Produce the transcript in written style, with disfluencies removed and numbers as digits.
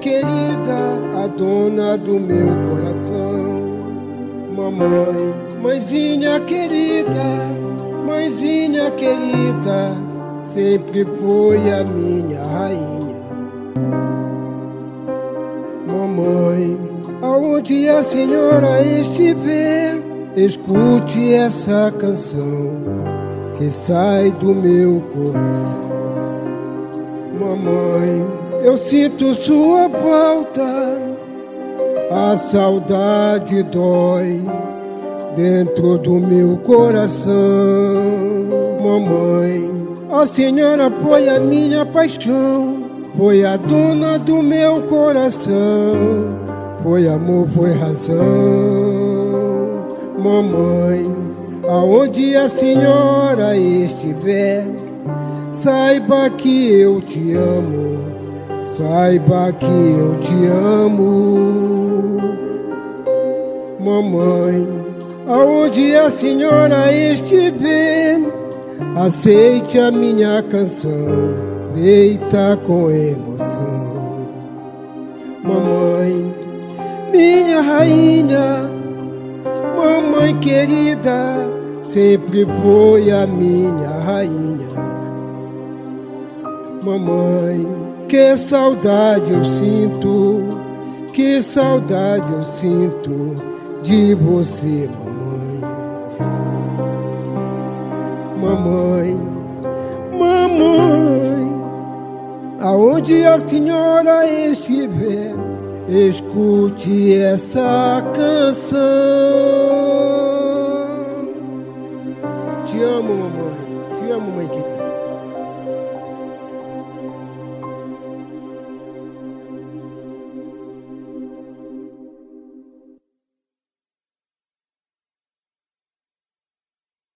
querida, a dona do meu coração. Mamãe, mãezinha querida, sempre foi a minha rainha. Mamãe, aonde a senhora estiver, escute essa canção que sai do meu coração. Mamãe, eu sinto sua falta, a saudade dói dentro do meu coração. Mamãe, a senhora foi a minha paixão, foi a dona do meu coração, foi amor, foi razão. Mamãe, aonde a senhora estiver, saiba que eu te amo, saiba que eu te amo. Mamãe, aonde a senhora estiver, aceite a minha canção, feita com emoção. Mamãe, minha rainha, mamãe querida, sempre foi a minha rainha. Mamãe, que saudade eu sinto, que saudade eu sinto de você, mamãe. Mamãe, mamãe, aonde a senhora estiver, escute essa canção. Te amo, mamãe, te amo, mãe querida.